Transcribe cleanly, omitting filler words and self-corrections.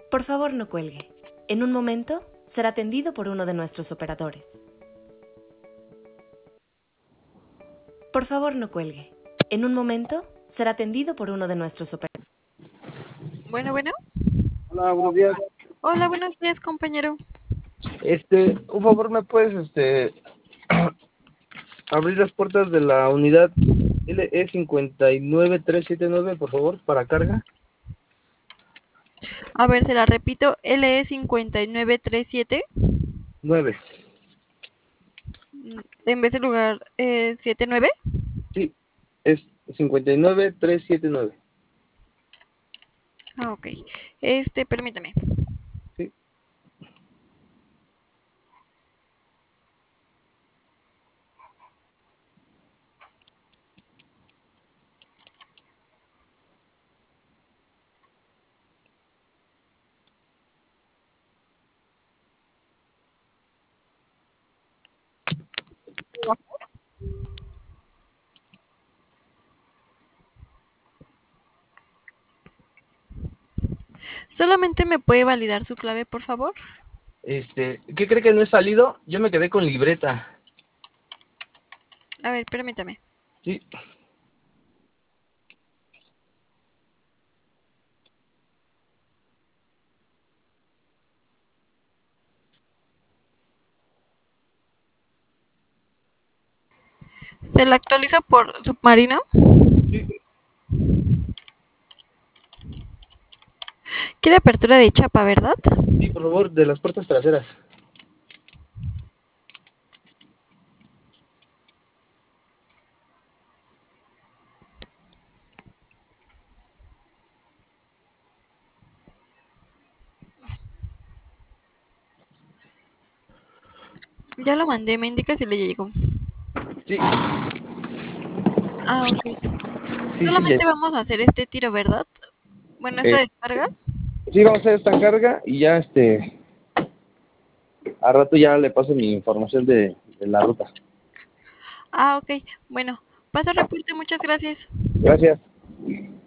Por favor, no cuelgue. En un momento será atendido por uno de nuestros operadores. Por favor, no cuelgue. En un momento será atendido por uno de nuestros operadores. Bueno, bueno. Hola, buenos días. Hola, buenos días, compañero. Un favor, ¿me puedes, abrir las puertas de la unidad LE 59379, por favor, para carga? A ver, se la repito, LE 5937, 9. en vez del lugar 79. Sí, es 59379. Ah, ok. Permítame. Sí. ¿Solamente me puede validar su clave, por favor? ¿Qué cree que no he salido? Yo me quedé con libreta. A ver, permítame. Sí. ¿Se la actualiza por submarino? Sí. Quiere apertura de chapa, ¿verdad? Sí, por favor, de las puertas traseras. Ya lo mandé, me indica si le llegó. Sí. Ah, ok. Sí, sí, Solamente vamos a hacer este tiro, ¿verdad? Bueno, esta descarga. sí, vamos a hacer esta carga y ya, a rato ya le paso mi información de la ruta. Ah, ok. Bueno, paso reporte, muchas gracias. Gracias.